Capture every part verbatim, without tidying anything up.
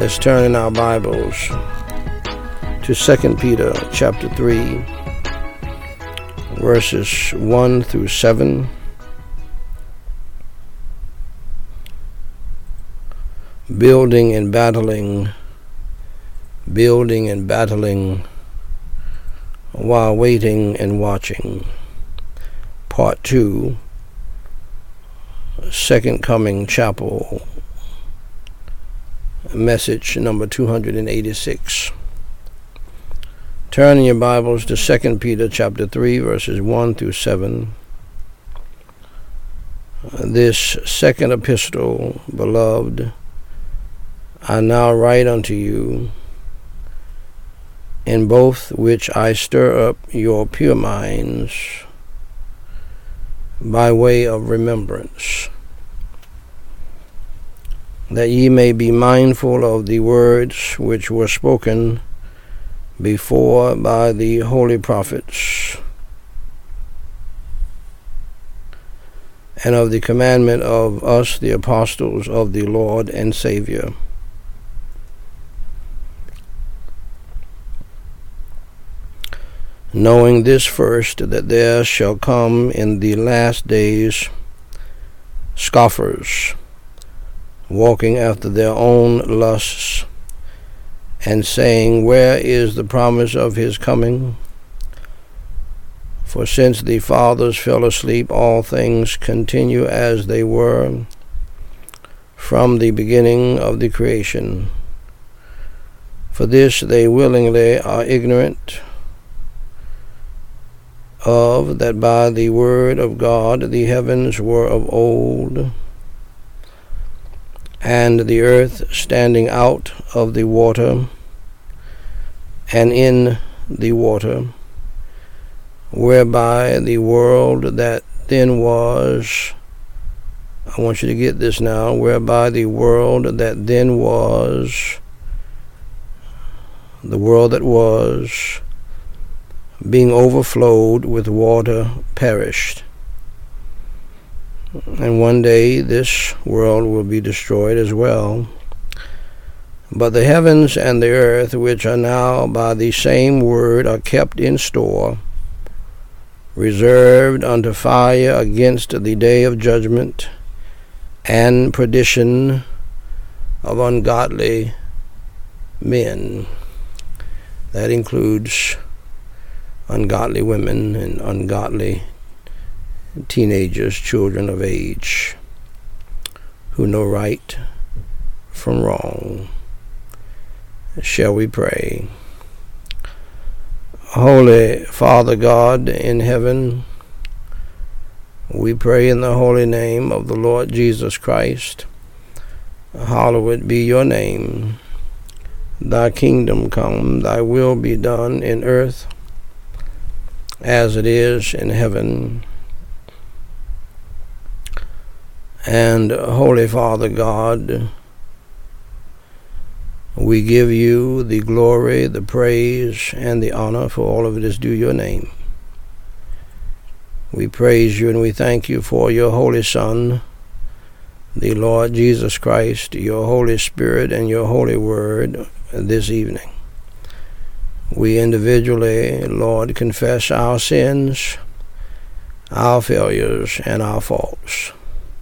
Let's turn in our Bibles to Second Peter chapter three, verses one through seven. Building and battling, building and battling while waiting and watching. Part two, Second Coming Chapel, message number two hundred eighty-six. Turn in your Bibles to Second Peter chapter three, verses one through seven. This second epistle, beloved, I now write unto you, in both which I stir up your pure minds by way of remembrance, that ye may be mindful of the words which were spoken before by the holy prophets, and of the commandment of us, the apostles of the Lord and Savior, knowing this first, that there shall come in the last days scoffers, walking after their own lusts, and saying, Where is the promise of his coming? For since the fathers fell asleep, all things continue as they were from the beginning of the creation. For this they willingly are ignorant of, that by the word of God the heavens were of old, and the earth standing out of the water and in the water, whereby the world that then was, I want you to get this now, whereby the world that then was, the world that was, being overflowed with water, perished. And one day this world will be destroyed as well. But the heavens and the earth, which are now by the same word are kept in store, reserved unto fire against the day of judgment and perdition of ungodly men. That includes ungodly women and ungodly teenagers, children of age, who know right from wrong. Shall we pray? Holy Father God in heaven, we pray in the holy name of the Lord Jesus Christ. Hallowed be your name. Thy kingdom come, thy will be done in earth as it is in heaven. And Holy Father God, we give you the glory, the praise, and the honor, for all of it is due your name. We praise you and we thank you for your Holy Son, the Lord Jesus Christ, your Holy Spirit, and your Holy Word this evening. We individually, Lord, confess our sins, our failures, and our faults.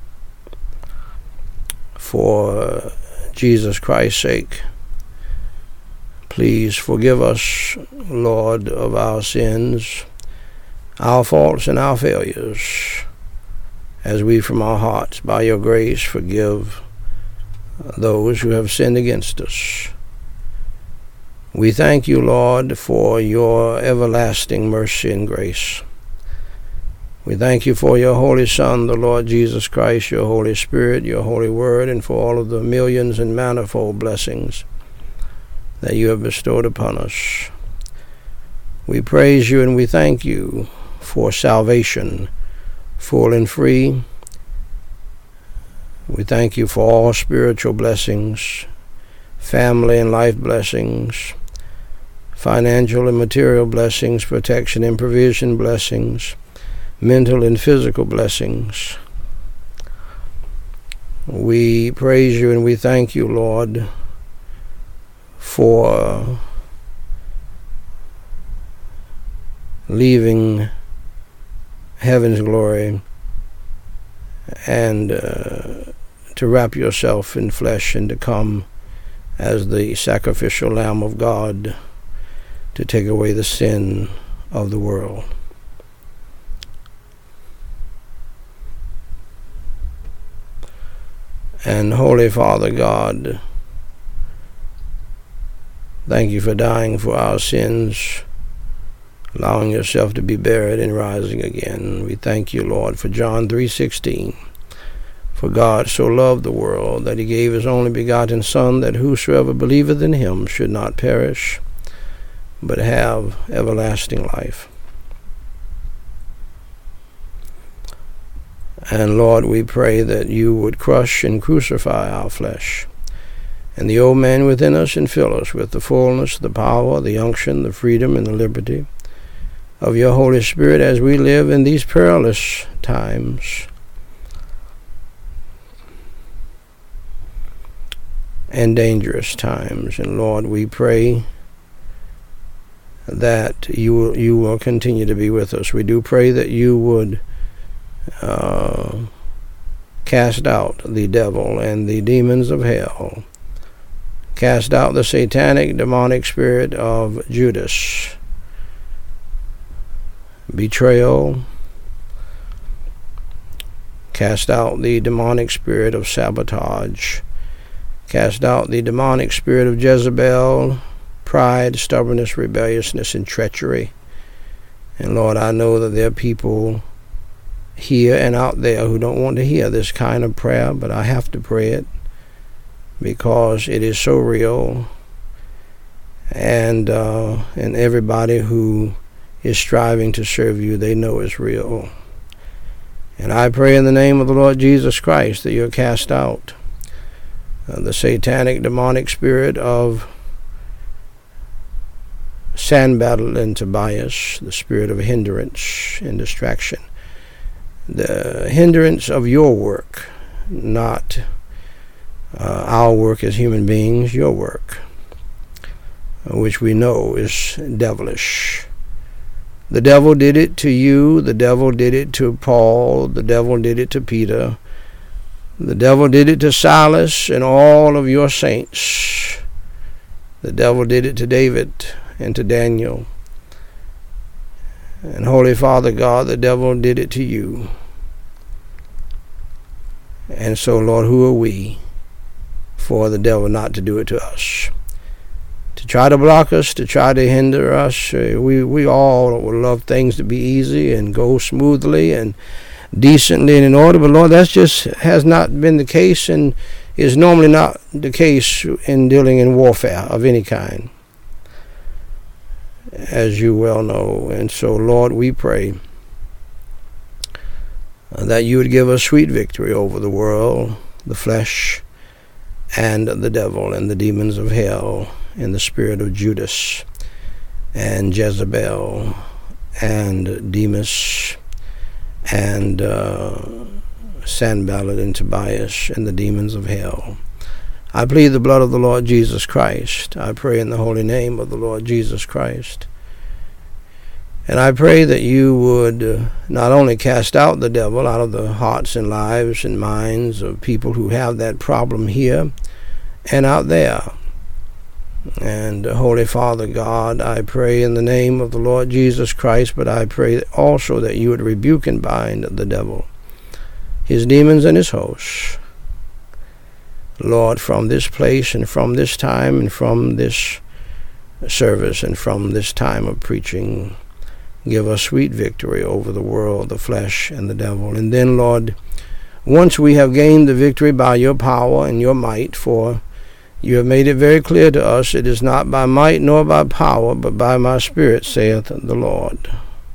For Jesus Christ's sake, please forgive us, Lord, of our sins, our faults, and our failures, as we from our hearts, by your grace, forgive those who have sinned against us. We thank you, Lord, for your everlasting mercy and grace. We thank you for your Holy Son, the Lord Jesus Christ, your Holy Spirit, your Holy Word, and for all of the millions and manifold blessings that you have bestowed upon us. We praise you and we thank you for salvation, full and free. We thank you for all spiritual blessings, family and life blessings, financial and material blessings, protection and provision blessings, mental and physical blessings. We praise you and we thank you, Lord, for leaving heaven's glory and uh, to wrap yourself in flesh and to come as the sacrificial Lamb of God to take away the sin of the world. And Holy Father God, thank you for dying for our sins, allowing yourself to be buried and rising again. We thank you, Lord, for John three sixteen. For God so loved the world that he gave his only begotten Son, that whosoever believeth in him should not perish, but have everlasting life. And Lord, we pray that you would crush and crucify our flesh, and the old man within us, and fill us with the fullness, the power, the unction, the freedom, and the liberty of your Holy Spirit as we live in these perilous times and dangerous times. And Lord, we pray that you will, you will continue to be with us. We do pray that you would uh, cast out the devil and the demons of hell, cast out the satanic, demonic spirit of Judas, betrayal, cast out the demonic spirit of sabotage, cast out the demonic spirit of Jezebel, pride, stubbornness, rebelliousness, and treachery. And Lord, I know that there are people here and out there who don't want to hear this kind of prayer, but I have to pray it because it is so real. And uh, and everybody who is striving to serve you, they know it's real. And I pray in the name of the Lord Jesus Christ that you're cast out uh, the satanic, demonic spirit of Sanballat and Tobias, the spirit of hindrance and distraction, the hindrance of your work, not uh, our work as human beings, your work, which we know is devilish. The devil did it to you, the devil did it to Paul, the devil did it to Peter, the devil did it to Silas and all of your saints. The devil did it to David and to Daniel. And Holy Father God, the devil did it to you. And so, Lord, who are we for the devil not to do it to us? To try to block us, to try to hinder us. Uh, we, we all would love things to be easy and go smoothly and decently and in order, but Lord, that just has not been the case and is normally not the case in dealing in warfare of any kind, as you well know. And so, Lord, we pray that you would give us sweet victory over the world, the flesh, and the devil, and the demons of hell, and the spirit of Judas, and Jezebel, and Demas, and uh, Sanballat and Tobias, and the demons of hell. I plead the blood of the Lord Jesus Christ. I pray in the holy name of the Lord Jesus Christ. And I pray that you would uh, not only cast out the devil out of the hearts and lives and minds of people who have that problem here and out there. And uh, Holy Father God, I pray in the name of the Lord Jesus Christ, but I pray also that you would rebuke and bind the devil, his demons and his hosts. Lord, from this place and from this time and from this service and from this time of preaching, give us sweet victory over the world, the flesh, and the devil. And then, Lord, once we have gained the victory by your power and your might, for you have made it very clear to us, it is not by might nor by power, but by my Spirit, saith the Lord.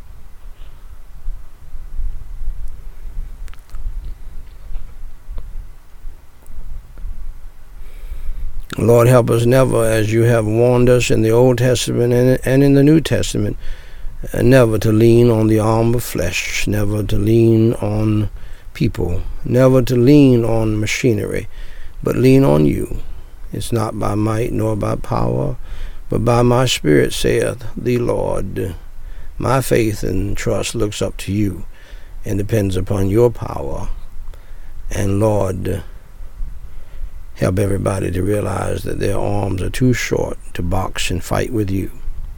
Lord, help us never, as you have warned us in the Old Testament and in the New Testament, never to lean on the arm of flesh, never to lean on people, never to lean on machinery, but lean on you. It's not by might nor by power, but by my Spirit, saith the Lord. My faith and trust looks up to you and depends upon your power. And Lord, help everybody to realize that their arms are too short to box and fight with you.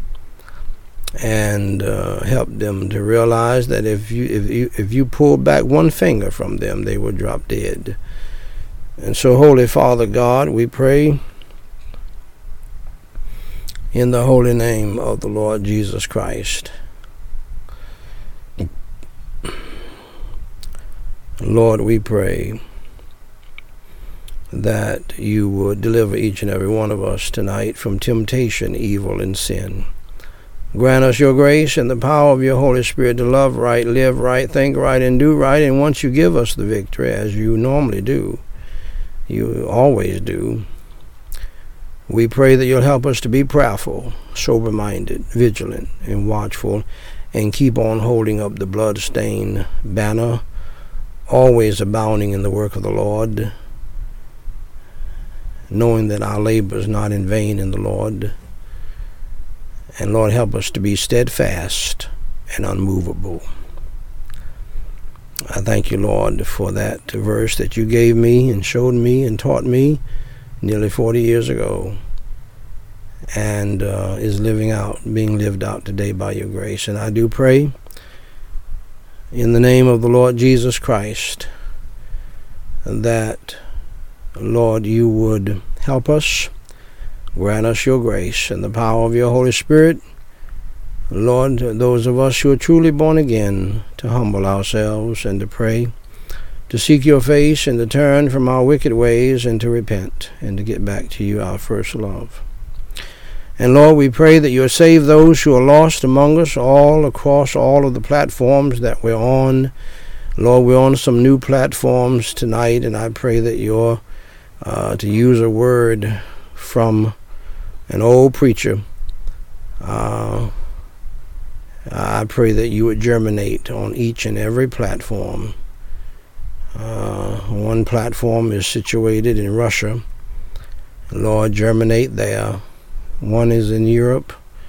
And uh, help them to realize that if you if you if you pull back one finger from them, they will drop dead. And so, Holy Father God, we pray in the holy name of the Lord Jesus Christ. Lord, we pray that you would deliver each and every one of us tonight from temptation, evil, and sin. Grant us your grace and the power of your Holy Spirit to love right, live right, think right, and do right. And once you give us the victory, as you normally do, you always do, we pray that you'll help us to be prayerful, sober-minded, vigilant, and watchful, and keep on holding up the blood-stained banner, always abounding in the work of the Lord, knowing that our labor is not in vain in the Lord. And Lord, help us to be steadfast and unmovable. I thank you, Lord, for that verse that you gave me and showed me and taught me nearly forty years ago, and uh, is living out, being lived out today by your grace. And I do pray in the name of the Lord Jesus Christ that, Lord, you would help us. Grant us your grace and the power of your Holy Spirit. Lord, those of us who are truly born again, to humble ourselves and to pray, to seek your face and to turn from our wicked ways and to repent and to get back to you, our first love. And Lord, we pray that you'll save those who are lost among us all across all of the platforms that we're on. Lord, we're on some new platforms tonight, and I pray that you're, uh, to use a word from an old preacher, uh, I pray that you would germinate on each and every platform. Uh, one platform is situated in Russia. Lord, germinate there. One is in Europe.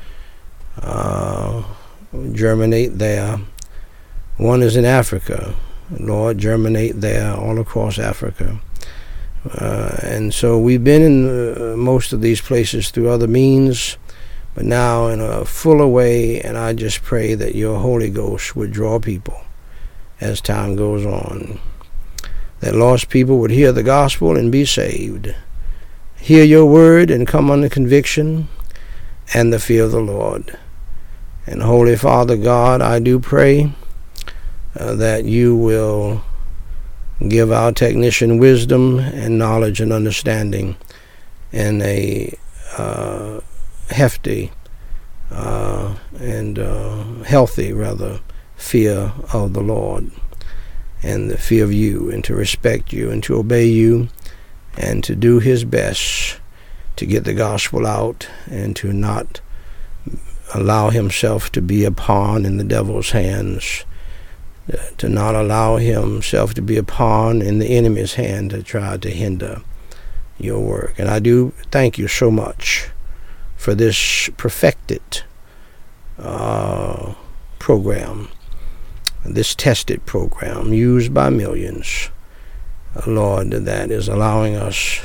Uh, germinate there. One is in Africa. Lord, germinate there, all across Africa. Uh, and so we've been in uh, most of these places through other means, but now in a fuller way, and I just pray that your Holy Ghost would draw people as time goes on, that lost people would hear the gospel and be saved, hear your word and come under conviction and the fear of the Lord. And Holy Father God, I do pray uh, that you will give our technician wisdom and knowledge and understanding and a uh, hefty uh, and uh, healthy, rather, fear of the Lord and the fear of you, and to respect you and to obey you and to do his best to get the gospel out and to not allow himself to be a pawn in the devil's hands, to not allow himself to be a pawn in the enemy's hand to try to hinder your work. And I do thank you so much for this perfected uh, program, this tested program used by millions, Lord, that is allowing us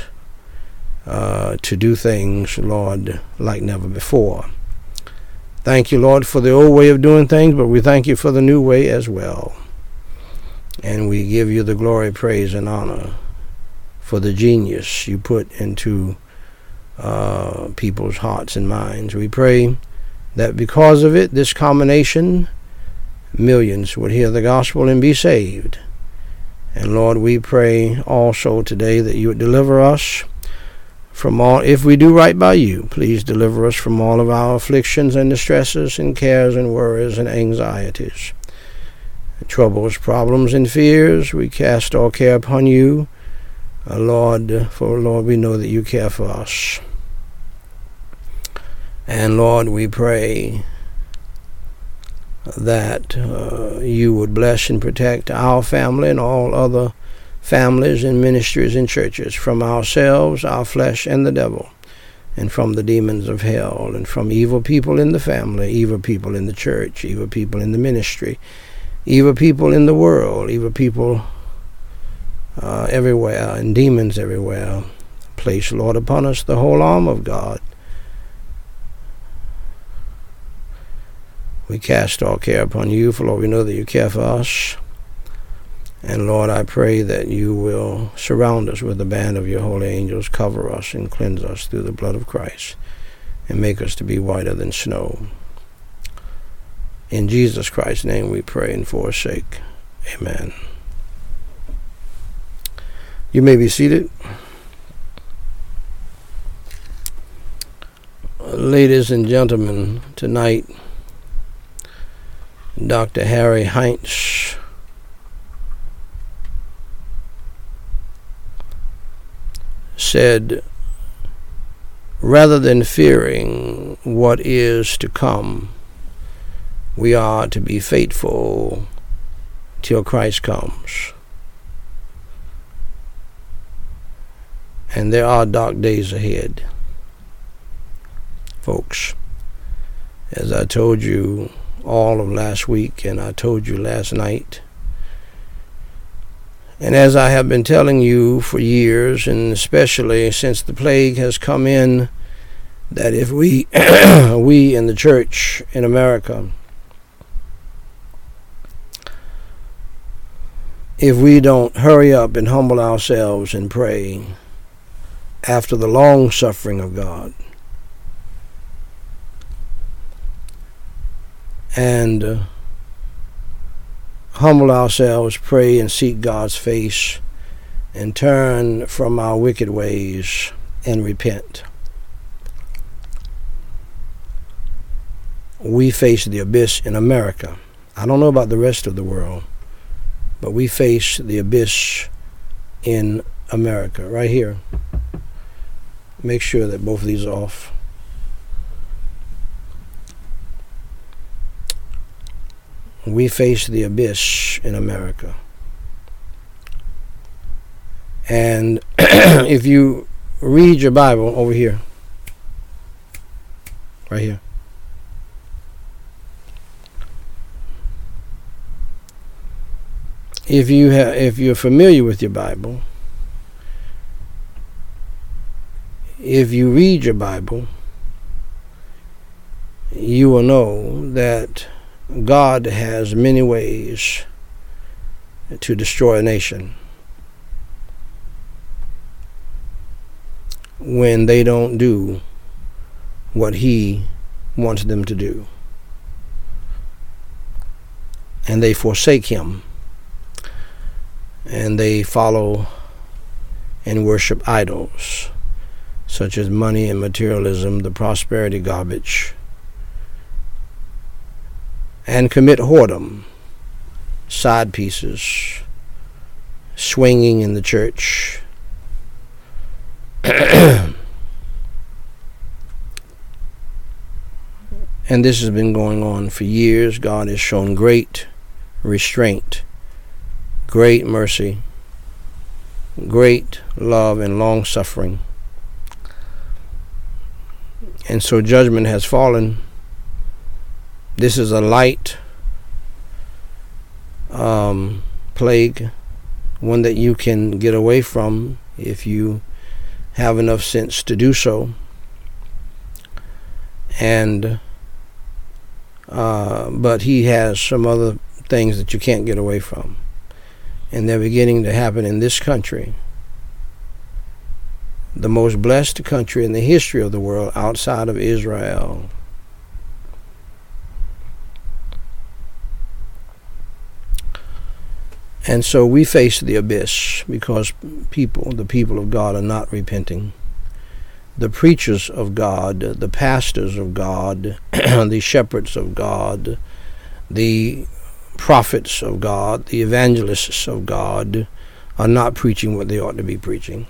uh, to do things, Lord, like never before. Thank you, Lord, for the old way of doing things, but we thank you for the new way as well. And we give you the glory, praise, and honor for the genius you put into uh, people's hearts and minds. We pray that because of it, this combination, millions would hear the gospel and be saved. And Lord, we pray also today that you would deliver us from all, if we do right by you, please deliver us from all of our afflictions and distresses and cares and worries and anxieties, troubles, problems, and fears. We cast all care upon you, uh, Lord, for Lord, we know that you care for us. And Lord, we pray that uh, you would bless and protect our family and all other families and ministries and churches, from ourselves, our flesh, and the devil, and from the demons of hell, and from evil people in the family, evil people in the church, evil people in the ministry, evil people in the world, evil people uh, everywhere, and demons everywhere. Place, Lord, upon us the whole arm of God. We cast all care upon you, for Lord, we know that you care for us. And Lord, I pray that you will surround us with the band of your holy angels, cover us and cleanse us through the blood of Christ, and make us to be whiter than snow. In Jesus Christ's name we pray and forsake. Amen. You may be seated. Ladies and gentlemen, tonight, Doctor Harry Heinz said, rather than fearing what is to come, we are to be faithful till Christ comes. And there are dark days ahead, folks. As I told you all of last week, and I told you last night, and as I have been telling you for years, and especially since the plague has come in, that if we, we in the church in America, if we don't hurry up and humble ourselves and pray after the long suffering of God, and uh, humble ourselves, pray and seek God's face, and turn from our wicked ways and repent, we face the abyss in America. I don't know about the rest of the world, but we face the abyss in America, right here. Make sure that both of these are off. We face the abyss in America. And if you read your Bible over here, right here, if you ha- if you're familiar with your Bible, if you read your Bible, you will know that God has many ways to destroy a nation when they don't do what he wants them to do, and they forsake him, and they follow and worship idols such as money and materialism, the prosperity garbage, and commit whoredom, side pieces, swinging in the church. And this has been going on for years. God has shown great restraint, great mercy, great love and long suffering. And so judgment has fallen. This is a light um, plague, one that you can get away from if you have enough sense to do so. And uh, but he has some other things that you can't get away from, and they're beginning to happen in this country, the most blessed country in the history of the world outside of Israel. And so we face the abyss because people, the people of God, are not repenting. The preachers of God, the pastors of God, the shepherds of God, the prophets of God, the evangelists of God are not preaching what they ought to be preaching.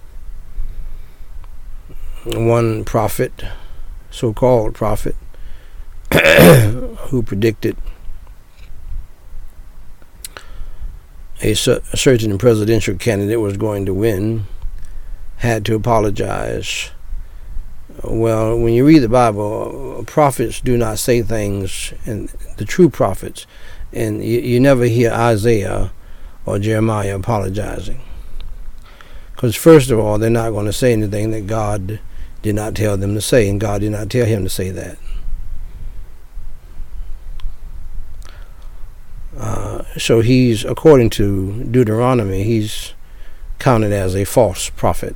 One prophet, so-called prophet, who predicted a, cer- a certain presidential candidate was going to win had to apologize. Well, when you read the Bible, prophets do not say things, and the true prophets, and you, you never hear Isaiah or Jeremiah apologizing. Because first of all, they're not going to say anything that God did not tell them to say, and God did not tell him to say that. Uh, so he's, according to Deuteronomy, he's counted as a false prophet.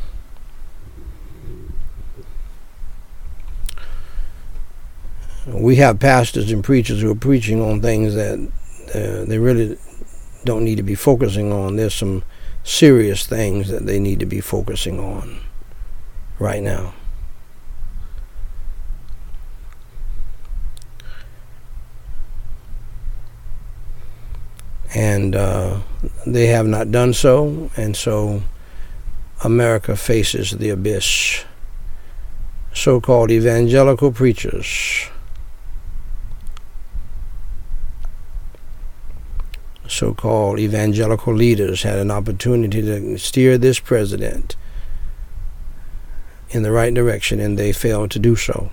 We have pastors and preachers who are preaching on things that uh, they really don't need to be focusing on. There's some serious things that they need to be focusing on right now. And uh, they have not done so, and so America faces the abyss. So-called evangelical preachers, so-called evangelical leaders had an opportunity to steer this president in the right direction, and they failed to do so.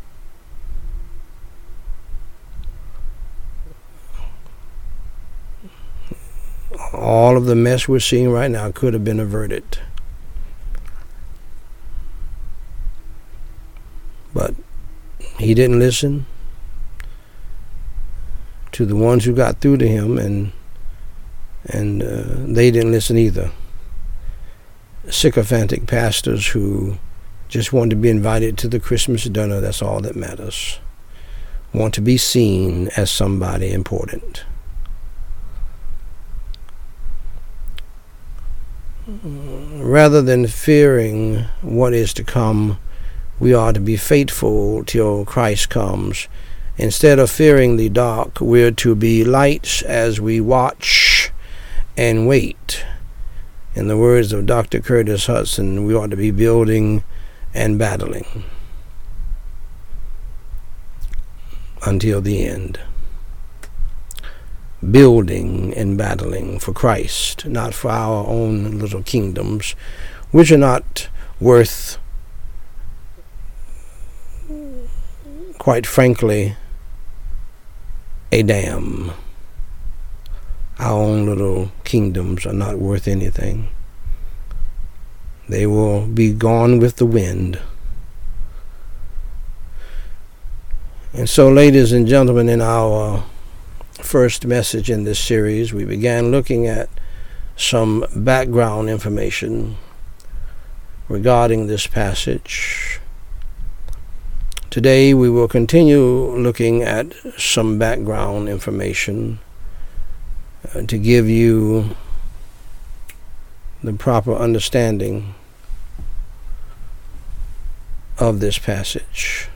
All of the mess we're seeing right now could have been averted. But he didn't listen to the ones who got through to him, and and uh, they didn't listen either. Sycophantic pastors who just want to be invited to the Christmas dinner, that's all that matters. Want to be seen as somebody important. Rather than fearing what is to come, we are to be faithful till Christ comes. Instead of fearing the dark, we're to be lights as we watch and wait. In the words of Doctor Curtis Hudson, we ought to be building and battling until the end. Building and battling for Christ, not for our own little kingdoms, which are not worth, quite frankly, a damn. Our own little kingdoms are not worth anything. They will be gone with the wind. And so, ladies and gentlemen, in our first message in this series, we began looking at some background information regarding this passage. Today we will continue looking at some background information uh, to give you the proper understanding of this passage.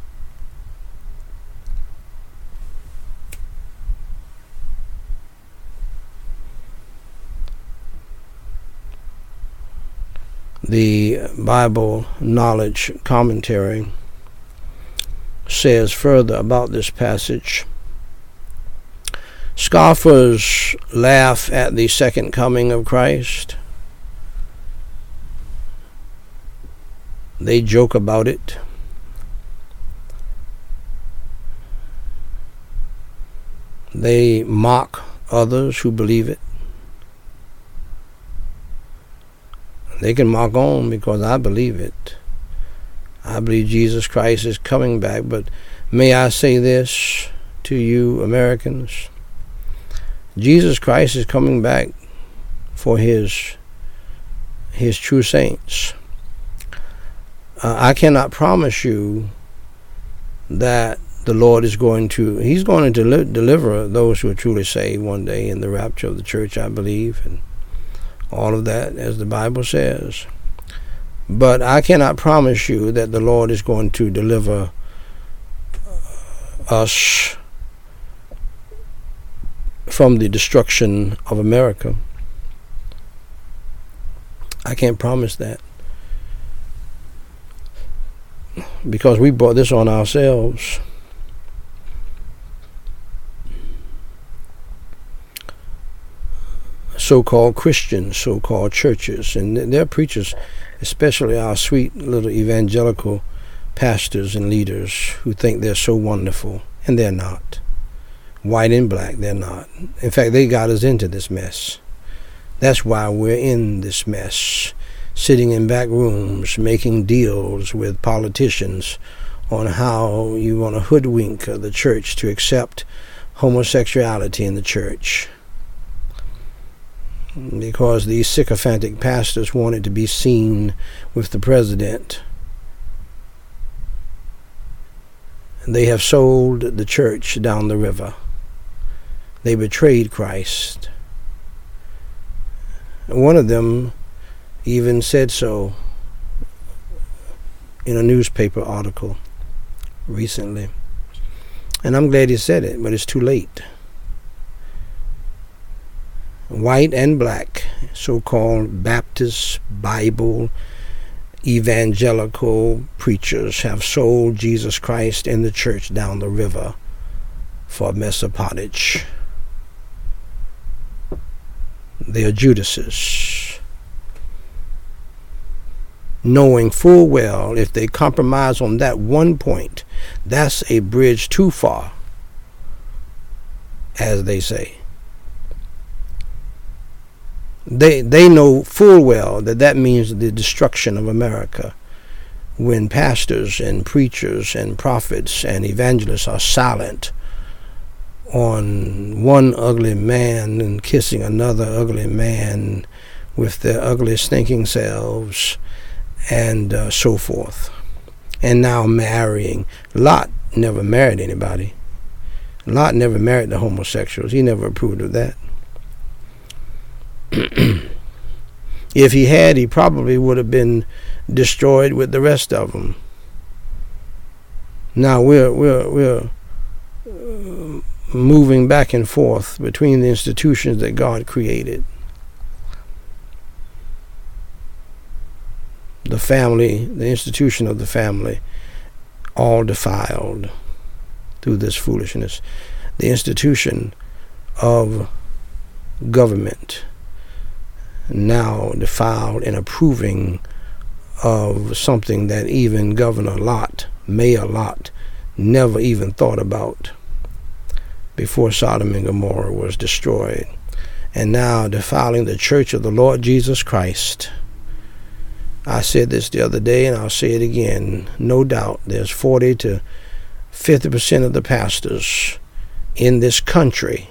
The Bible Knowledge Commentary says further about this passage: scoffers laugh at the second coming of Christ. They joke about it. They mock others who believe it. They can mock on because I believe it. I believe Jesus Christ is coming back. But may I say this to you Americans? Jesus Christ is coming back for his his true saints. Uh, I cannot promise you that the Lord is going to, he's going to deli- deliver those who are truly saved one day in the rapture of the church, I believe, and all of that, as the Bible says. But I cannot promise you that the Lord is going to deliver us from the destruction of America. I can't promise that, because we brought this on ourselves. so-called Christians, so-called churches, and their preachers, especially our sweet little evangelical pastors and leaders who think they're so wonderful, and they're not. White and black, they're not. In fact, they got us into this mess. That's why we're in this mess, sitting in back rooms, making deals with politicians on how you want to hoodwink the church to accept homosexuality in the church. Because these sycophantic pastors wanted to be seen with the president. They have sold the church down the river. They betrayed Christ. One of them even said so in a newspaper article recently. And I'm glad he said it, but it's too late. White and black, so-called Baptist, Bible, evangelical preachers have sold Jesus Christ and the church down the river for a mess of pottage. They are Judases, knowing full well if they compromise on that one point, that's a bridge too far, as they say. They they know full well that that means the destruction of America when pastors and preachers and prophets and evangelists are silent on one ugly man and kissing another ugly man with their ugly stinking selves and uh, so forth. And now marrying. Lot never married anybody. Lot never married the homosexuals. He never approved of that. If he had, he probably would have been destroyed with the rest of them. Now we're we're we're uh, moving back and forth between the institutions that God created. The family, the institution of the family, all defiled through this foolishness. The institution of government, now defiled and approving of something that even Governor Lot, Mayor Lot, never even thought about before Sodom and Gomorrah was destroyed. And now defiling the church of the Lord Jesus Christ. I said this the other day and I'll say it again. No doubt there's forty to fifty percent of the pastors in this country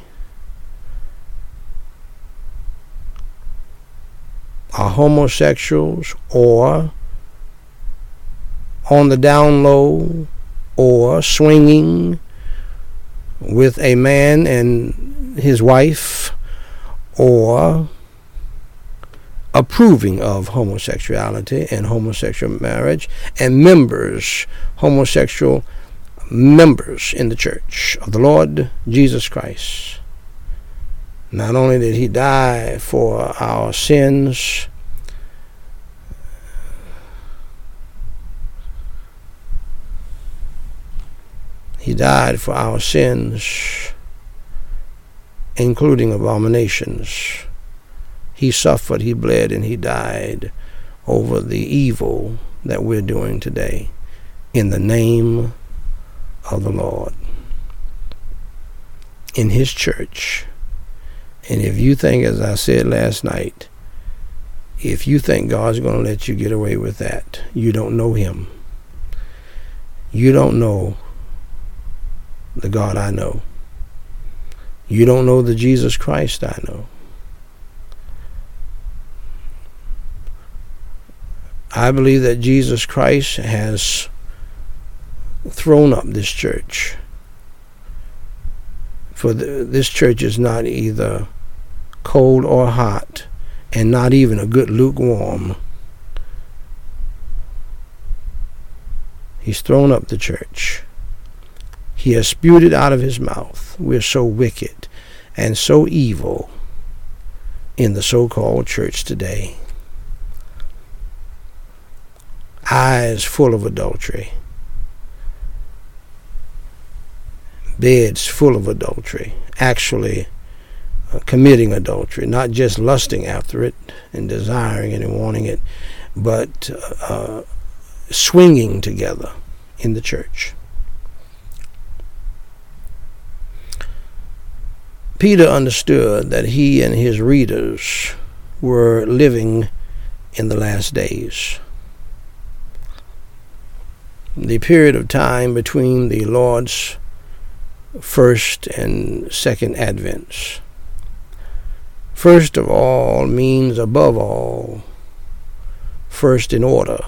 are homosexuals or on the down low or swinging with a man and his wife or approving of homosexuality and homosexual marriage and members, homosexual members in the church of the Lord Jesus Christ. Not only did he die for our sins, he died for our sins, including abominations. He suffered, he bled, and he died over the evil that we're doing today in the name of the Lord, in his church. And if you think, as I said last night, if you think God's going to let you get away with that, you don't know him. You don't know the God I know. You don't know the Jesus Christ I know. I believe that Jesus Christ has thrown up this church. For the, this church is not either cold or hot, and not even a good lukewarm. He's thrown up the church. He has spewed it out of his mouth. We're so wicked and so evil in the so-called church today. Eyes full of adultery. Beds full of adultery. Actually, uh, committing adultery, not just lusting after it and desiring it and wanting it, but uh, swinging together in the church. Peter understood that he and his readers were living in the last days. The period of time between the Lord's first and second advents. First of all means above all, first in order,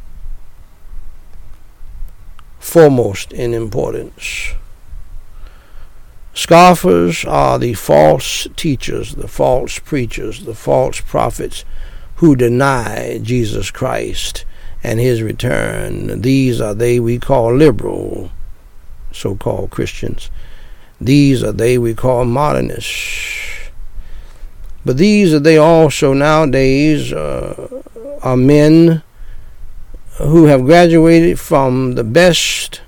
foremost in importance. Scoffers are the false teachers, the false preachers, the false prophets who deny Jesus Christ and his return. These are they we call liberal, so-called Christians. These are they we call modernists. But these are they also nowadays uh, are men who have graduated from the best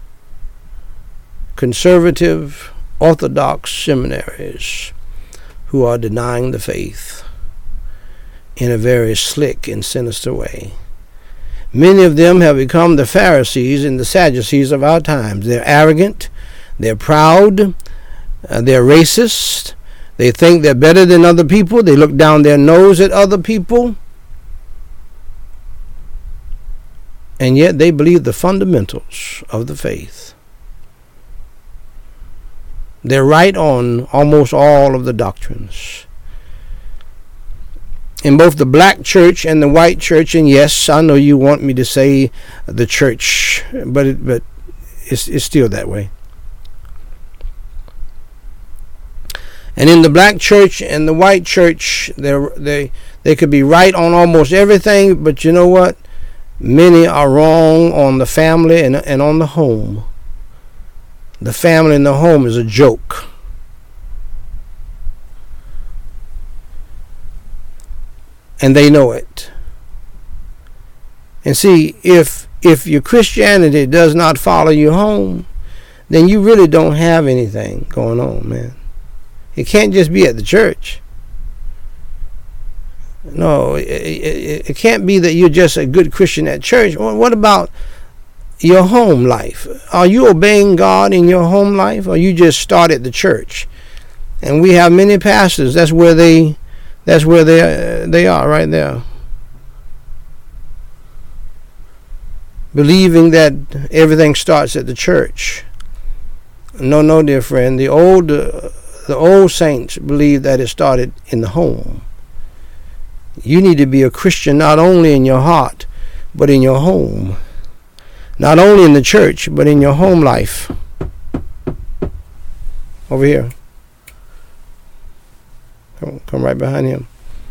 conservative Orthodox seminaries, who are denying the faith in a very slick and sinister way. Many of them have become the Pharisees and the Sadducees of our times. They're arrogant, they're proud, uh, they're racist, they think they're better than other people, they look down their nose at other people, and yet they believe the fundamentals of the faith. They're right on almost all of the doctrines. In both the black church and the white church, and yes, I know you want me to say the church, but it, but it's, it's still that way. And in the black church and the white church, they they they could be right on almost everything, but you know what? Many are wrong on the family and and on the home. The family and the home is a joke. And they know it. And see, if if your Christianity does not follow you home, then you really don't have anything going on, man. It can't just be at the church. No, it, it, it can't be that you're just a good Christian at church. What about your home life? Are you obeying God in your home life, or you just start at the church? And we have many pastors. That's where they, that's where they uh, they are right there, believing that everything starts at the church. No, no, dear friend. The old uh, the old saints believed that it started in the home. You need to be a Christian not only in your heart, but in your home. Not only in the church, but in your home life. Over here. Come, come right behind him.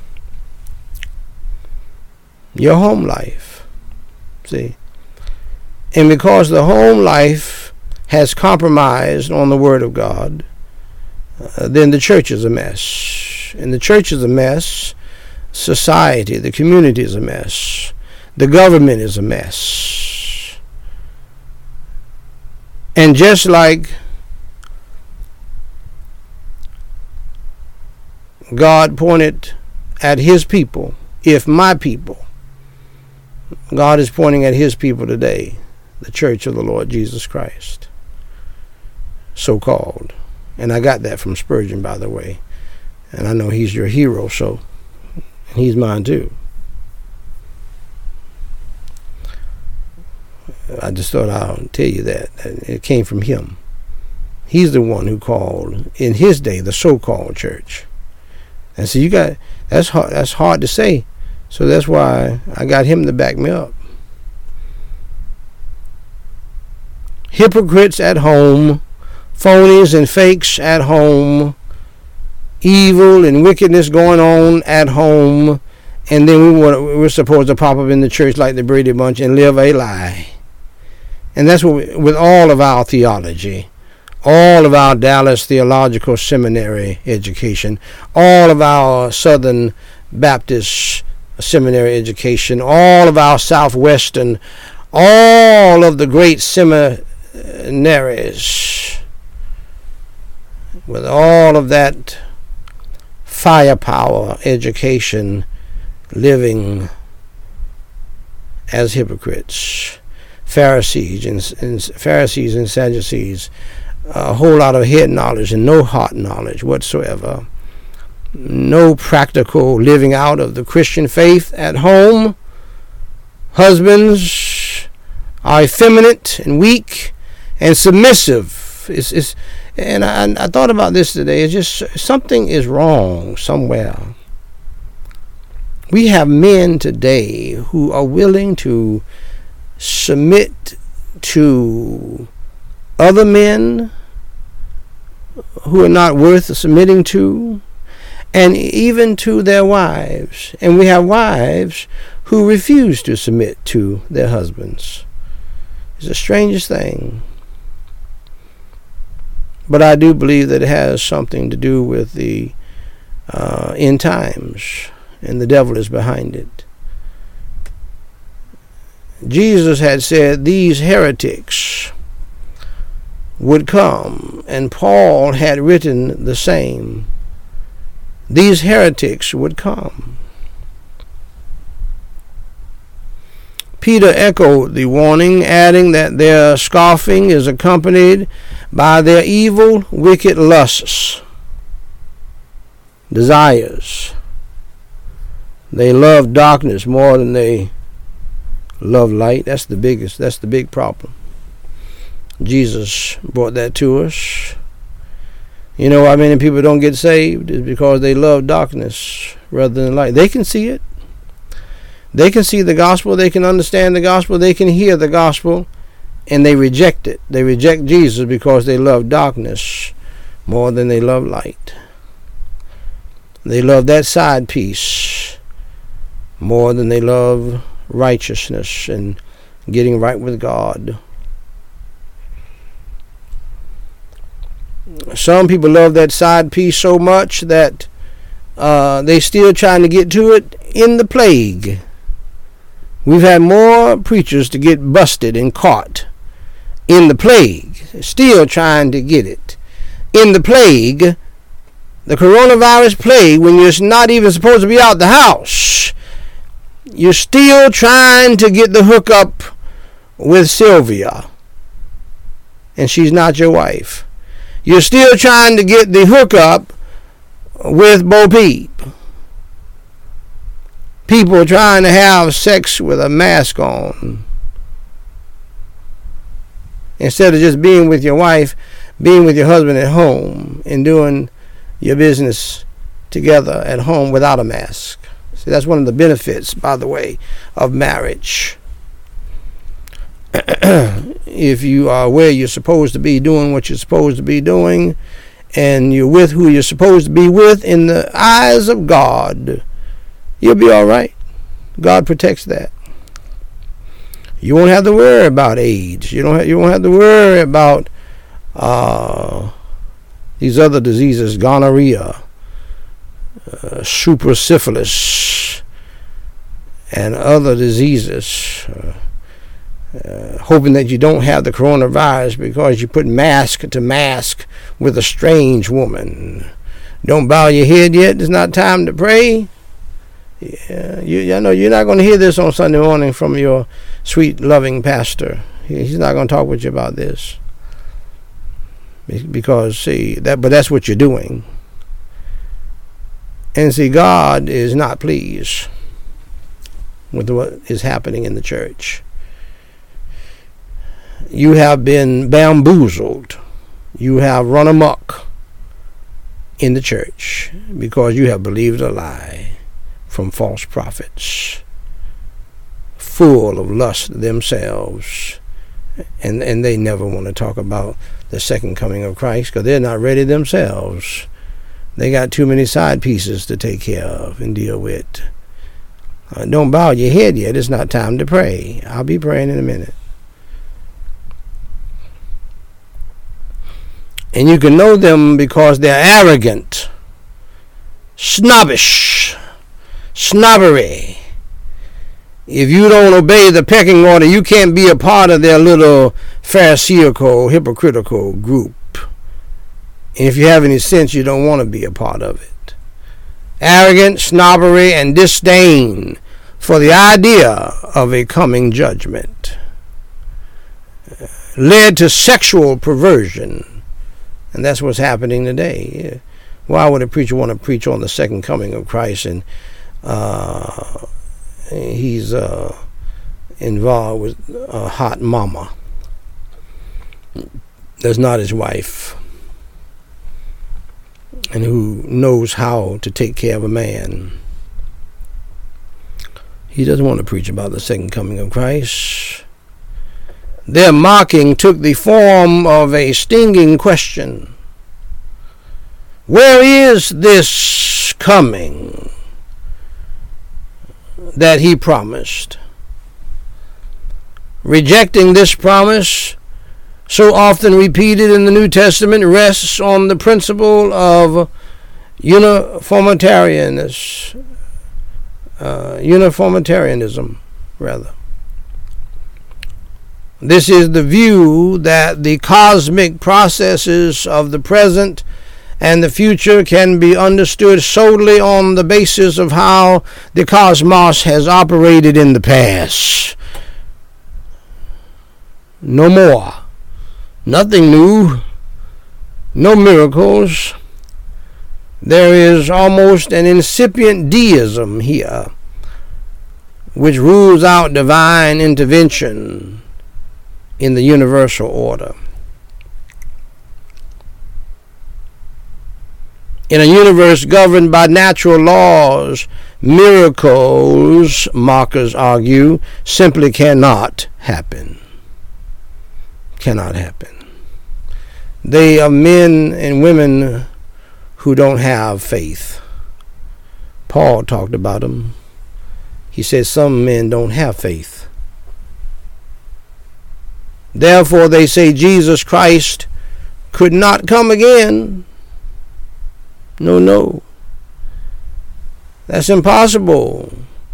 Your home life. See? And because the home life has compromised on the Word of God, uh, then the church is a mess. And the church is a mess. Society, the community is a mess. The government is a mess. And just like God pointed at his people, if my people, God is pointing at his people today, the church of the Lord Jesus Christ, so-called. And I got that from Spurgeon, by the way. And I know he's your hero, so, and he's mine too. I just thought I'll tell you that. It came from him. He's the one who called, in his day, the so-called church. And so you got, that's hard, that's hard to say. So that's why I got him to back me up. Hypocrites at home, phonies and fakes at home, evil and wickedness going on at home, and then we were, we're supposed to pop up in the church like the Brady Bunch and live a lie. And that's what we, with all of our theology, all of our Dallas Theological Seminary education, all of our Southern Baptist Seminary education, all of our Southwestern, all of the great seminaries, with all of that firepower education, living as hypocrites, Pharisees and, and Pharisees and Sadducees, a whole lot of head knowledge and no heart knowledge whatsoever, no practical living out of the Christian faith at home. Husbands are effeminate and weak and submissive. It's, it's, and I, I thought about this today. It's just something is wrong somewhere. We have men today who are willing to submit to other men who are not worth submitting to, and even to their wives. And we have wives who refuse to submit to their husbands. It's the strangest thing. But I do believe that it has something to do with the uh, end times, and the devil is behind it. Jesus had said these heretics would come, and Paul had written the same. These heretics would come. Peter echoed the warning, adding that their scoffing is accompanied by their evil, wicked lusts, desires. They love darkness more than they love light. That's the biggest, that's the big problem. Jesus brought that to us. You know why many people don't get saved? Is because they love darkness rather than light. They can see it. They can see the gospel. They can understand the gospel. They can hear the gospel, and they reject it. They reject Jesus because they love darkness more than they love light. They love that side piece more than they love righteousness and getting right with God. Some people love that side piece so much that uh, they still trying to get to it in the plague. We've had more preachers to get busted and caught in the plague, still trying to get it. In the plague, the coronavirus plague, when you're not even supposed to be out the house, you're still trying to get the hookup with Sylvia, and she's not your wife. You're still trying to get the hookup with Bo Peep. People trying to have sex with a mask on, instead of just being with your wife, being with your husband at home and doing your business together at home without a mask. See, that's one of the benefits, by the way, of marriage. If you are where you're supposed to be, doing what you're supposed to be doing, and you're with who you're supposed to be with in the eyes of God, you'll be all right. God protects that. You won't have to worry about AIDS. You don't have, you won't have to worry about uh, these other diseases, gonorrhea, uh, super syphilis, and other diseases. Uh, uh, hoping that you don't have the coronavirus because you put mask to mask with a strange woman. Don't bow your head yet. It's not time to pray. Yeah, you, I know you're not going to hear this on Sunday morning from your sweet, loving pastor. He, he's not going to talk with you about this. Because, see, that, but that's what you're doing. And see, God is not pleased with what is happening in the church. You have been bamboozled. You have run amok in the church because you have believed a lie from false prophets, full of lust themselves, and and they never want to talk about the second coming of Christ because they're not ready themselves. They got too many side pieces to take care of and deal with. Uh, don't bow your head yet. It's not time to pray. I'll be praying in a minute. And you can know them because they're arrogant, snobbish, snobbery. If you don't obey the pecking order, you can't be a part of their little pharisaical, hypocritical group. And if you have any sense, you don't want to be a part of it. arrogance, snobbery, and disdain for the idea of a coming judgment led to sexual perversion. And that's what's happening today. Why would a preacher want to preach on the second coming of Christ and uh, he's uh, involved with a hot mama that's not his wife and who knows how to take care of a man? He doesn't want to preach about the second coming of Christ. Their mocking took the form of a stinging question. Where is this coming that he promised? Rejecting this promise, so often repeated in the New Testament, rests on the principle of uniformitarianism, uh, uniformitarianism, rather. This is the view that the cosmic processes of the present and the future can be understood solely on the basis of how the cosmos has operated in the past. No more. Nothing new. No miracles. There is almost an incipient deism here, which rules out divine intervention in the universal order. In a universe governed by natural laws, miracles, mockers argue, simply cannot happen. Cannot happen. They are men and women who don't have faith. Paul talked about them. He said some men don't have faith. Therefore, they say Jesus Christ could not come again. No, no. That's impossible.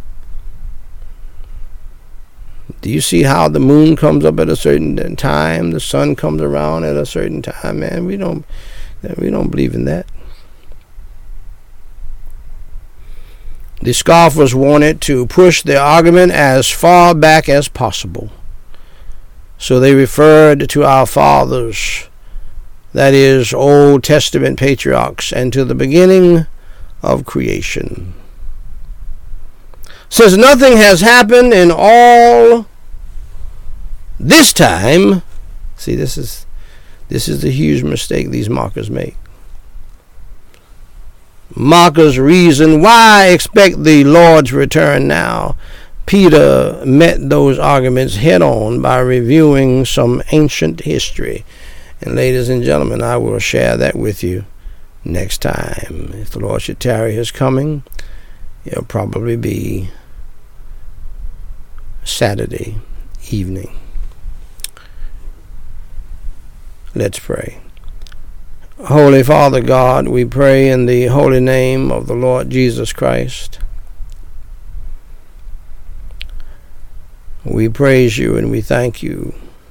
Do you see how the moon comes up at a certain time? The sun comes around at a certain time, man. We don't we don't believe in that. The scoffers wanted to push their argument as far back as possible. So they referred to our fathers, that is, Old Testament patriarchs, and to the beginning of creation. Since nothing has happened in all this time, see, this is this is the huge mistake these mockers make. Mockers reason, why expect the Lord's return now? Peter met those arguments head on by reviewing some ancient history. And ladies and gentlemen, I will share that with you next time. If the Lord should tarry his coming, it'll probably be Saturday evening. Let's pray. Holy Father God, we pray in the holy name of the Lord Jesus Christ. We praise you and we thank you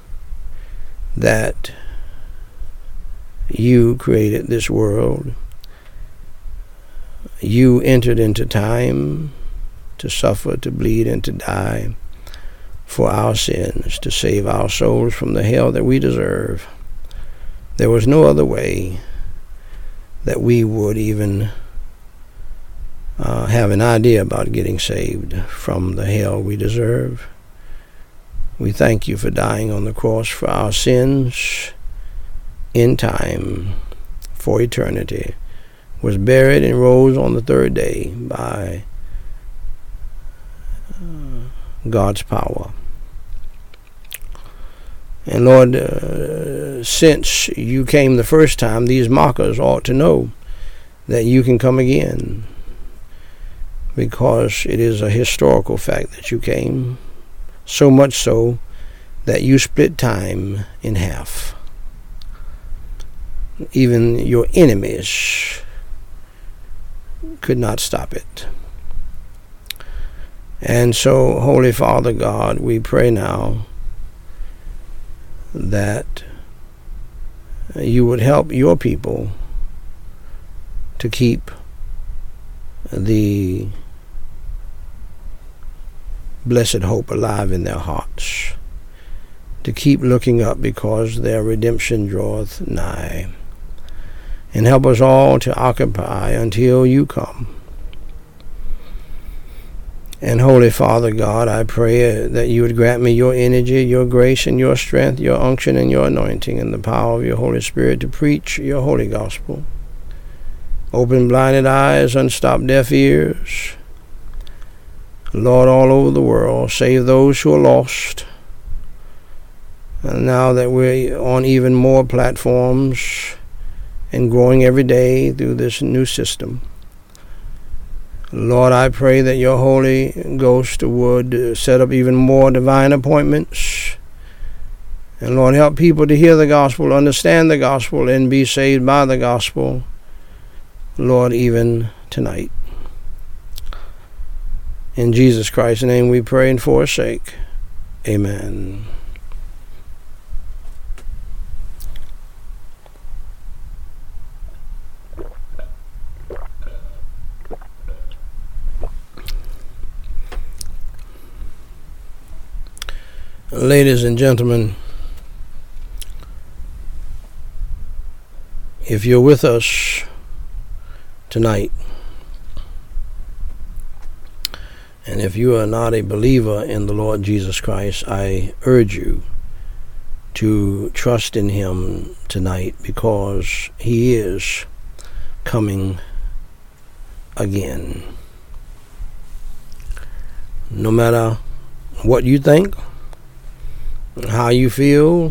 that you created this world. You entered into time to suffer, to bleed, and to die for our sins, to save our souls from the hell that we deserve. There was no other way that we would even uh, have an idea about getting saved from the hell we deserve. We thank you for dying on the cross for our sins in time, for eternity, was buried and rose on the third day by God's power. And Lord, uh, since you came the first time, these mockers ought to know that you can come again, because it is a historical fact that you came, so much so that you split time in half. Even your enemies could not stop it. And so, Holy Father God, we pray now that you would help your people to keep the blessed hope alive in their hearts, to keep looking up because their redemption draweth nigh. And help us all to occupy until you come. And Holy Father God, I pray that you would grant me your energy, your grace, and your strength, your unction, and your anointing, and the power of your Holy Spirit to preach your holy gospel. Open blinded eyes, unstop deaf ears. Lord, all over the world, save those who are lost. And now that we're on even more platforms and growing every day through this new system, Lord, I pray that your Holy Ghost would set up even more divine appointments. And Lord, help people to hear the gospel, understand the gospel, and be saved by the gospel, Lord, even tonight. In Jesus Christ's name we pray and forsake. Amen. Ladies and gentlemen, if you're with us tonight, and if you are not a believer in the Lord Jesus Christ, I urge you to trust in him tonight, because he is coming again. No matter what you think, how you feel,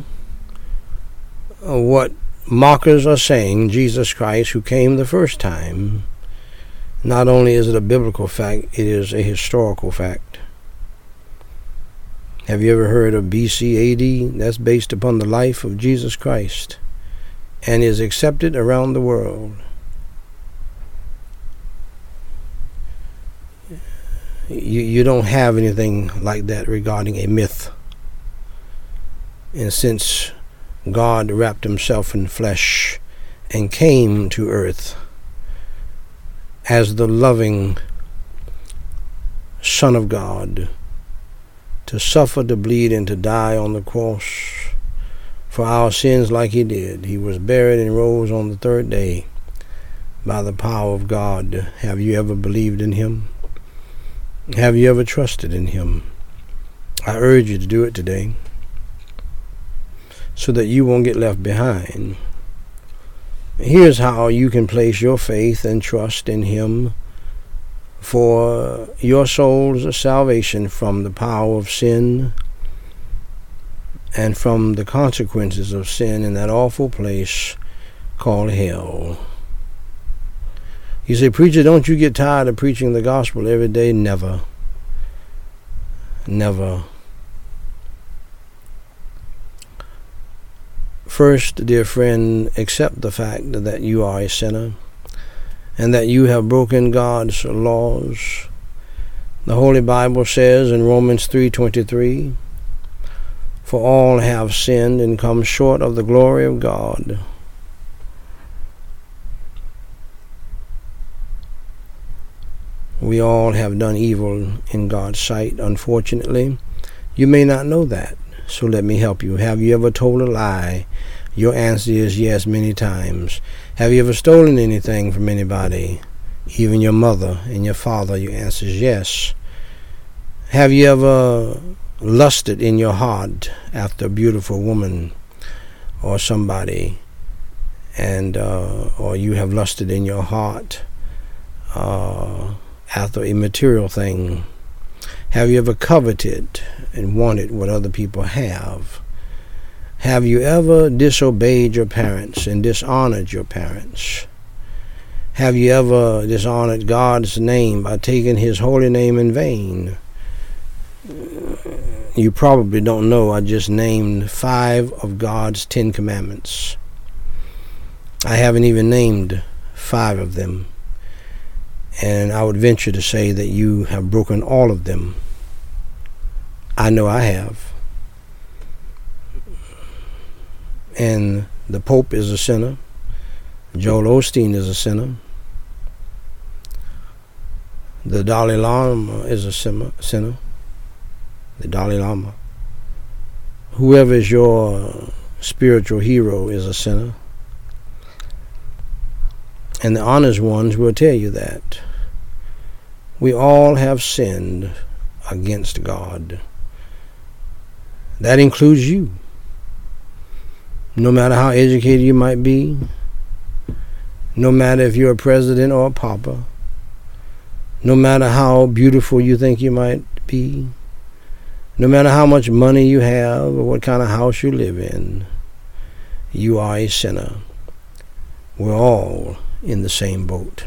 what mockers are saying, Jesus Christ, who came the first time, not only is it a biblical fact, it is a historical fact. Have you ever heard of B C A D? That's based upon the life of Jesus Christ and is accepted around the world. You, you don't have anything like that regarding a myth. And since God wrapped himself in flesh and came to earth as the loving Son of God, to suffer, to bleed, and to die on the cross for our sins like he did, he was buried and rose on the third day by the power of God. Have you ever believed in him? Have you ever trusted in him? I urge you to do it today, so that you won't get left behind. Here's how you can place your faith and trust in him for your soul's salvation from the power of sin and from the consequences of sin in that awful place called hell. You say, preacher, don't you get tired of preaching the gospel every day? Never. Never. First, dear friend, accept the fact that you are a sinner and that you have broken God's laws. The Holy Bible says in Romans three twenty-three, for all have sinned and come short of the glory of God. We all have done evil in God's sight, unfortunately. You may not know that. So let me help you. Have you ever told a lie? Your answer is yes, many times. Have you ever stolen anything from anybody? Even your mother and your father? Your answer is yes. Have you ever lusted in your heart after a beautiful woman or somebody, and uh, or you have lusted in your heart uh, after a material thing? Have you ever coveted and wanted what other people have? Have you ever disobeyed your parents and dishonored your parents? Have you ever dishonored God's name by taking his holy name in vain? You probably don't know I just named five of God's Ten Commandments. I haven't even named five of them. And I would venture to say that you have broken all of them. I know I have. And the Pope is a sinner. Joel Osteen is a sinner. The Dalai Lama is a sinner. The Dalai Lama. Whoever is your spiritual hero is a sinner. And the honest ones will tell you that. We all have sinned against God. That includes you. No matter how educated you might be, no matter if you're a president or a pauper, no matter how beautiful you think you might be, no matter how much money you have or what kind of house you live in, you are a sinner. We're all in the same boat.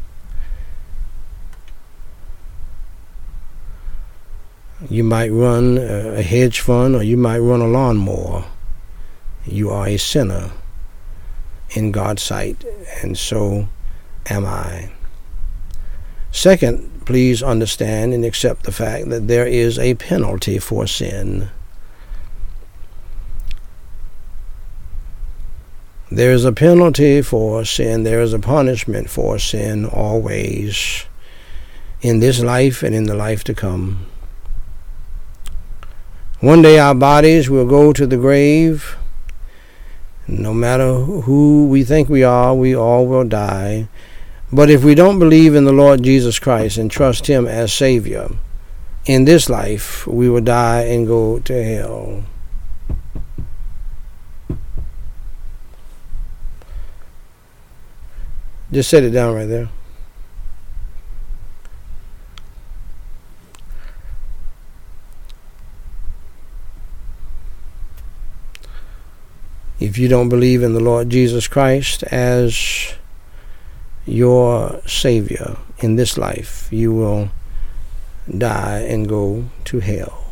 You might run a hedge fund or you might run a lawnmower. You are a sinner in God's sight, and so am I. Second, please understand and accept the fact that there is a penalty for sin. There is a penalty for sin. There is a punishment for sin always, in this life and in the life to come. One day our bodies will go to the grave. No matter who we think we are, we all will die. But if we don't believe in the Lord Jesus Christ and trust Him as Savior, in this life we will die and go to hell. Just set it down right there. If you don't believe in the Lord Jesus Christ as your Savior in this life, you will die and go to hell.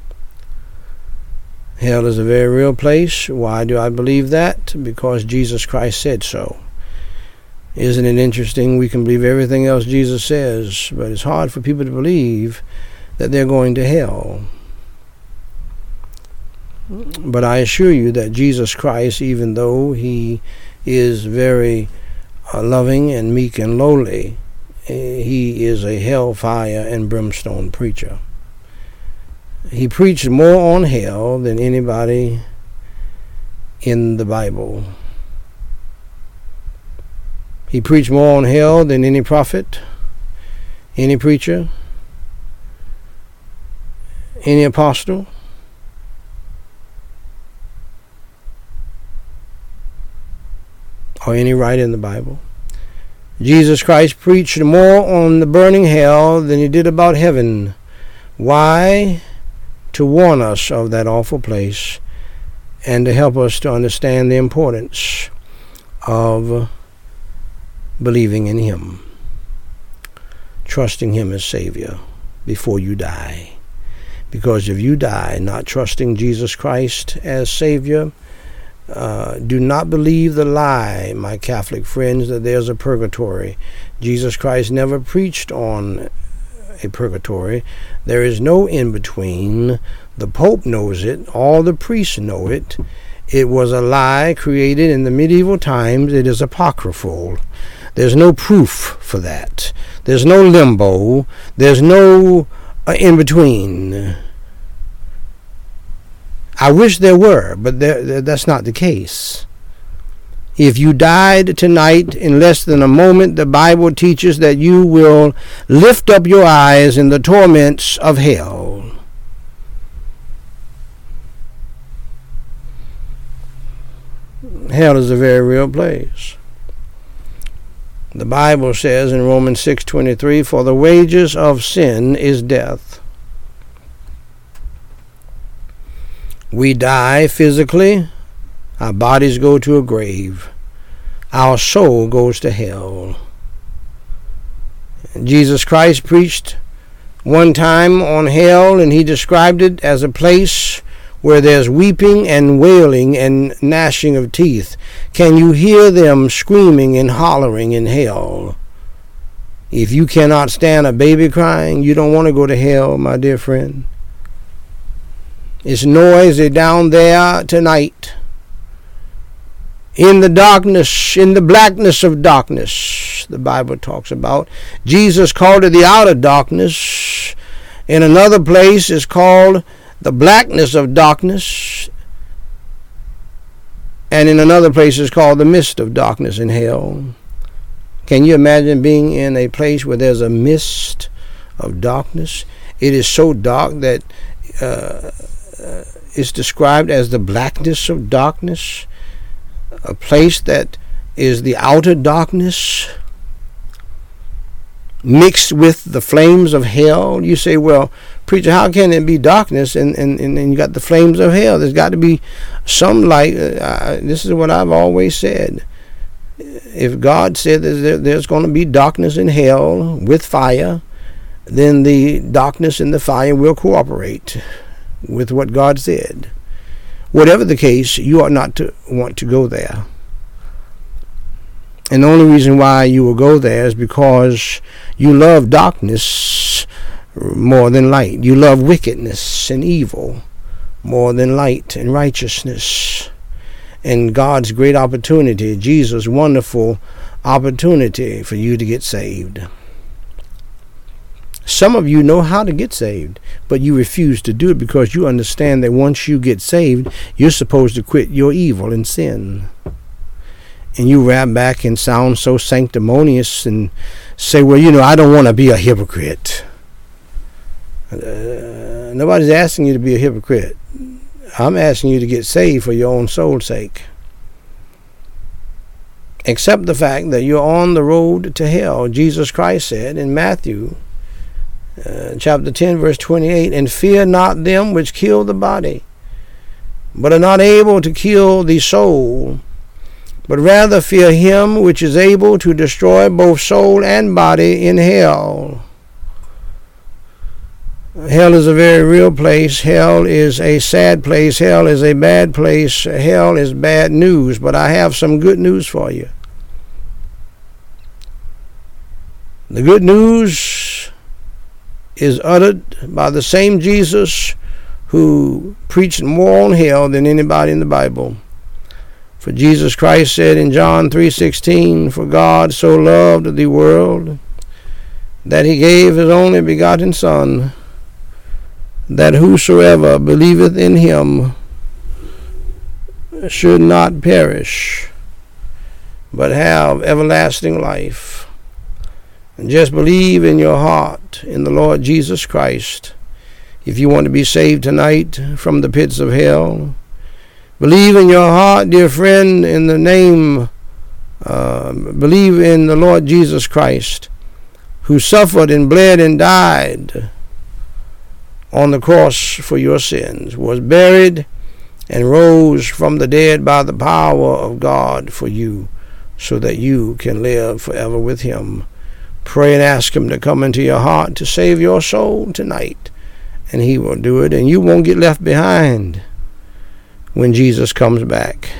Hell is a very real place. Why do I believe that? Because Jesus Christ said so. Isn't it interesting? We can believe everything else Jesus says, but it's hard for people to believe that they're going to hell. But I assure you that Jesus Christ, even though He is very uh, loving and meek and lowly, He is a hellfire and brimstone preacher. He preached more on hell than anybody in the Bible. He preached more on hell than any prophet, any preacher, any apostle. Or any writer in the Bible. Jesus Christ preached more on the burning hell than He did about heaven. Why? To warn us of that awful place and to help us to understand the importance of believing in Him, trusting Him as Savior before you die. Because if you die not trusting Jesus Christ as Savior, Uh, do not believe the lie, my Catholic friends, that there's a purgatory. Jesus Christ never preached on a purgatory. There is no in-between. The Pope knows it. All the priests know it. It was a lie created in the medieval times. It is apocryphal. There's no proof for that. There's no limbo. There's no uh, in-between. I wish there were, but there, that's not the case. If you died tonight in less than a moment, the Bible teaches that you will lift up your eyes in the torments of hell. Hell is a very real place. The Bible says in Romans six twenty-three, "For the wages of sin is death." We die physically, our bodies go to a grave, our soul goes to hell. Jesus Christ preached one time on hell, and He described it as a place where there's weeping and wailing and gnashing of teeth. Can you hear them screaming and hollering in hell? If you cannot stand a baby crying, you don't want to go to hell, my dear friend. It's noisy down there tonight. in the darkness, in the blackness of darkness, the Bible talks about. Jesus called it the outer darkness. In another place is called the blackness of darkness. And in another place is called the mist of darkness in hell. Can you imagine being in a place where there's a mist of darkness? It is so dark that uh, uh, it's described as the blackness of darkness. A place that is the outer darkness mixed with the flames of hell. You say, well, preacher, how can it be darkness and, and, and you got the flames of hell? There's got to be some light. Uh, this is what I've always said. If God said that there, there's going to be darkness in hell with fire, then the darkness and the fire will cooperate with what God said. Whatever the case, you ought not to want to go there. And the only reason why you will go there is because you love darkness more than light. You love wickedness and evil more than light and righteousness. And God's great opportunity, Jesus' wonderful opportunity for you to get saved. Some of you know how to get saved, but you refuse to do it because you understand that once you get saved, you're supposed to quit your evil and sin. And you rap back and sound so sanctimonious and say, well, you know, I don't want to be a hypocrite. Uh, nobody's asking you to be a hypocrite. I'm asking you to get saved for your own soul's sake. Accept the fact that you're on the road to hell. Jesus Christ said in Matthew uh, chapter ten, verse twenty-eight, and fear not them which kill the body, but are not able to kill the soul, but rather fear him which is able to destroy both soul and body in hell. Hell is a very real place. Hell is a sad place. Hell is a bad place. Hell is bad news. But I have some good news for you. The good news is uttered by the same Jesus who preached more on hell than anybody in the Bible. For Jesus Christ said in John three sixteen, for God so loved the world that he gave his only begotten Son, that whosoever believeth in him should not perish, but have everlasting life. And just believe in your heart in the Lord Jesus Christ. If you want to be saved tonight from the pits of hell, believe in your heart, dear friend, in the name, uh, believe in the Lord Jesus Christ, who suffered and bled and died on the cross for your sins, was buried and rose from the dead by the power of God for you, so that you can live forever with him. Pray and ask him to come into your heart to save your soul tonight, and he will do it, and you won't get left behind when Jesus comes back.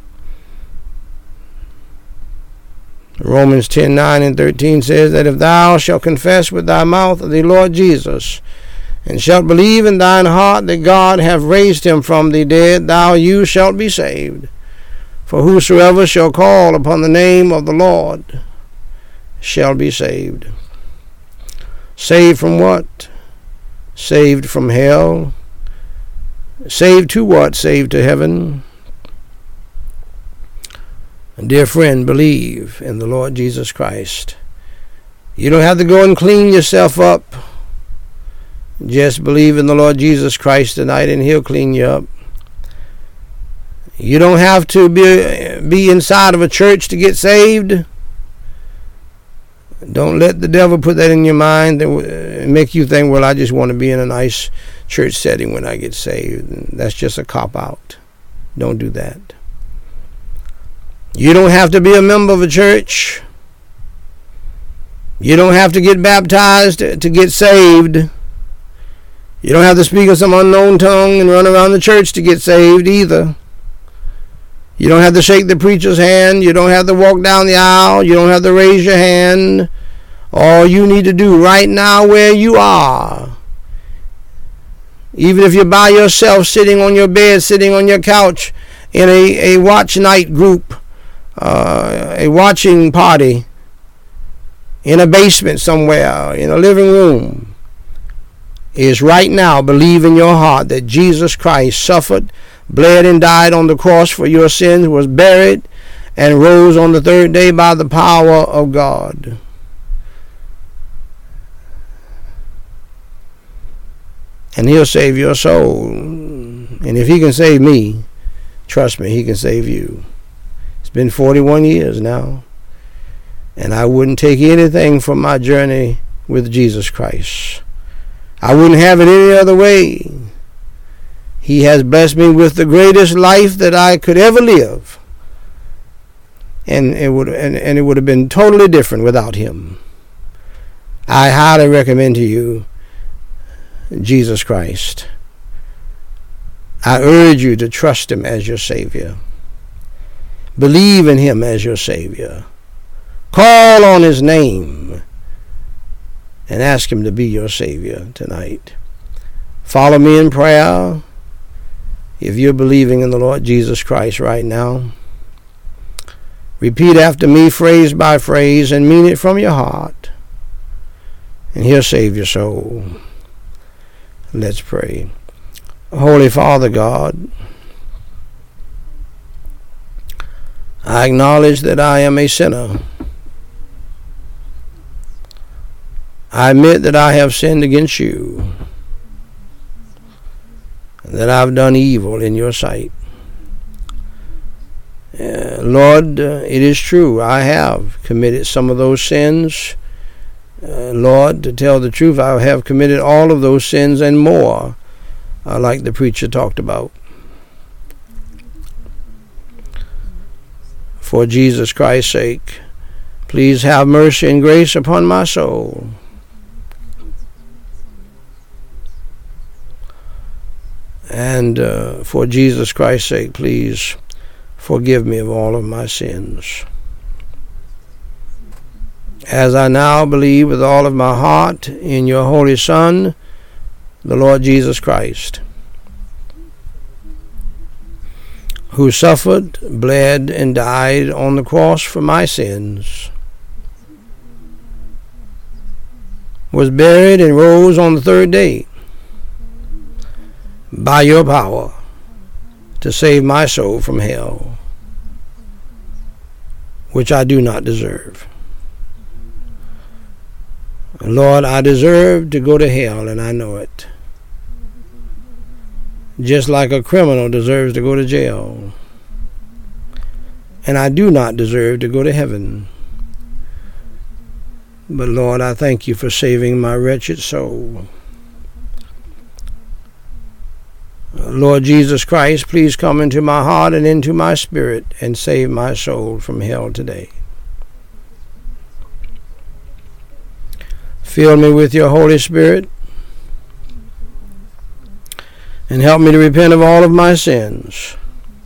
Romans ten, nine and thirteen says that if thou shalt confess with thy mouth the Lord Jesus, and shalt believe in thine heart that God hath raised him from the dead, thou you shalt be saved. For whosoever shall call upon the name of the Lord shall be saved. Saved from what? Saved from hell. Saved to what? Saved to heaven. And dear friend, believe in the Lord Jesus Christ. You don't have to go and clean yourself up. Just believe in the Lord Jesus Christ tonight and he'll clean you up. You don't have to be, be inside of a church to get saved. Don't let the devil put that in your mind and make you think, well, I just want to be in a nice church setting when I get saved. That's just a cop-out. Don't do that. You don't have to be a member of a church. You don't have to get baptized to, to get saved. You don't have to speak in some unknown tongue and run around the church to get saved either. You don't have to shake the preacher's hand. You don't have to walk down the aisle. You don't have to raise your hand. All you need to do right now where you are, even if you're by yourself, sitting on your bed, sitting on your couch in a, a watch night group, uh, a watching party in a basement somewhere, in a living room, is right now believe in your heart that Jesus Christ suffered, bled, and died on the cross for your sins, was buried, and rose on the third day by the power of God. And he'll save your soul. And if he can save me, trust me, he can save you. It's been forty-one years now, and I wouldn't take anything from my journey with Jesus Christ. I wouldn't have it any other way. He has blessed me with the greatest life that I could ever live. And it would and, and it would have been totally different without him. I highly recommend to you Jesus Christ. I urge you to trust him as your Savior. Believe in him as your Savior. Call on his name and ask him to be your Savior tonight. Follow me in prayer if you're believing in the Lord Jesus Christ right now. Repeat after me phrase by phrase and mean it from your heart, and he'll save your soul. Let's pray. Holy Father God, I acknowledge that I am a sinner. I admit that I have sinned against you, that I've done evil in your sight. Uh, Lord, uh, it is true, I have committed some of those sins. Uh, Lord, to tell the truth, I have committed all of those sins and more, uh, like the preacher talked about. For Jesus Christ's sake, please have mercy and grace upon my soul. And uh, for Jesus Christ's sake, please forgive me of all of my sins. As I now believe with all of my heart in your Holy Son, the Lord Jesus Christ, who suffered, bled, and died on the cross for my sins, was buried, and rose on the third day by your power to save my soul from hell, which I do not deserve. Lord, I deserve to go to hell, and I know it. Just like a criminal deserves to go to jail. And I do not deserve to go to heaven. But Lord, I thank you for saving my wretched soul. Lord Jesus Christ, please come into my heart and into my spirit and save my soul from hell today. Fill me with your Holy Spirit and help me to repent of all of my sins.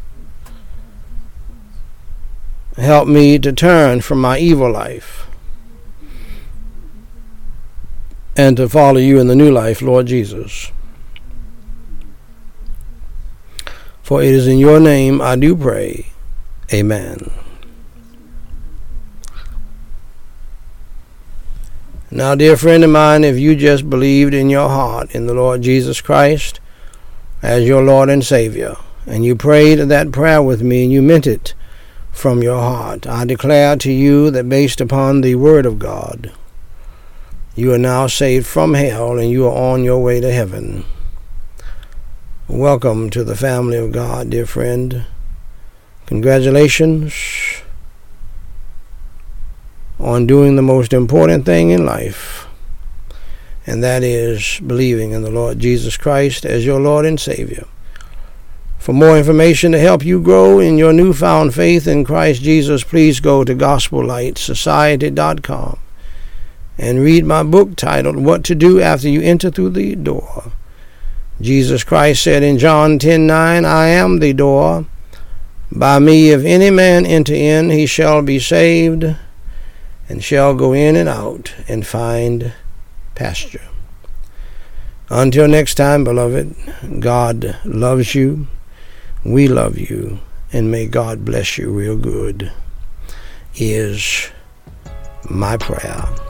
Help me to turn from my evil life and to follow you in the new life, Lord Jesus. For it is in your name I do pray. Amen. Now, dear friend of mine, if you just believed in your heart in the Lord Jesus Christ as your Lord and Savior, and you prayed that prayer with me and you meant it from your heart, I declare to you that based upon the Word of God, you are now saved from hell and you are on your way to heaven. Welcome to the family of God, dear friend. Congratulations on doing the most important thing in life, and that is believing in the Lord Jesus Christ as your Lord and Savior. For more information to help you grow in your newfound faith in Christ Jesus, please go to gospel light society dot com and read my book titled What to Do After You Enter Through the Door. Jesus Christ said in John ten nine, I am the door. By me, if any man enter in, he shall be saved, and shall go in and out and find pasture. Until next time, beloved, God loves you, we love you, and may God bless you real good. is my prayer.